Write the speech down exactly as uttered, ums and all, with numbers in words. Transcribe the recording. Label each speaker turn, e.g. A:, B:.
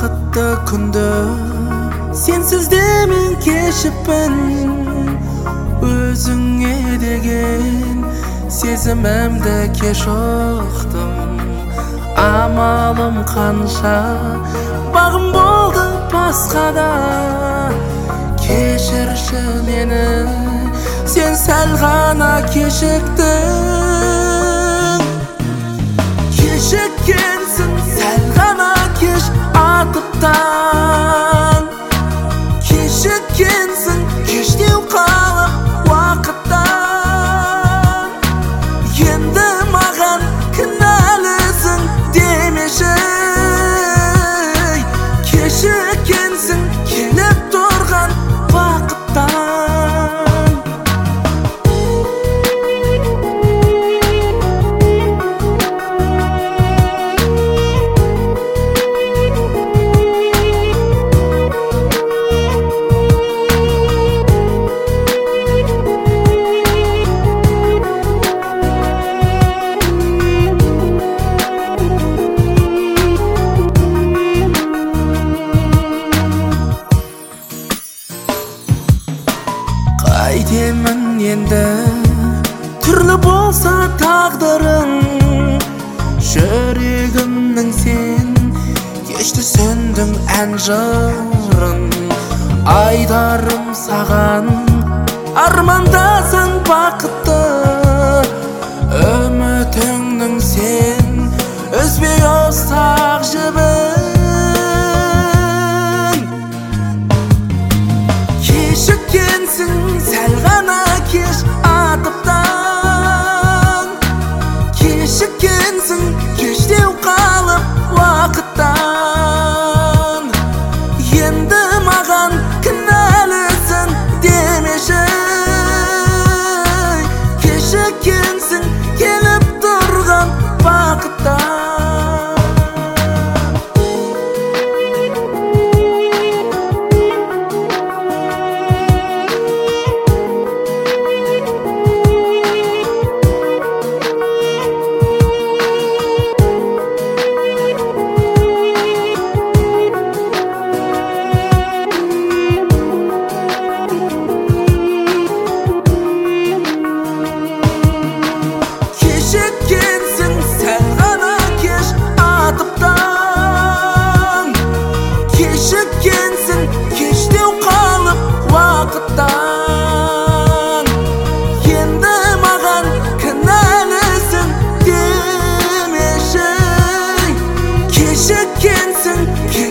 A: бақытты күнді сенсіз де мен кешіппін. Өзіңе деген сезімімді кеш ұқтым. Амалым қанша бағым болды басқада. Кешірші мені, сен сәл ғана кешіктің. Кешіккенсің, сәл ғана кеш атып таң. Кешіккенсің, кештеу қалып уақыттан. Енді маған кінәлісің демеші. Кешіккенсің, келіп тұрған бақыттан. Қайтемін енді, түрлі болса тағдырың. Жүрегімнің сен кешті сөндім ән жырын. Айдарым саған, армандасың бақытты. Үмітіңнің сен үзбей ұстақ жібін. Кешіккенсің, сәл ғана кеш атып таң. Кешіккенсің, кештеу қалып уақыттан. Енді маған кінәлісің демеші. Кешіккенсің, келіп тұрған бақыттан. Кешіккенсің, сәл ғана кеш атып таң. Кешіккенсің, кештеу қалып уақыттан. Енді маған кінәлісің демеші. Кешіккенсің,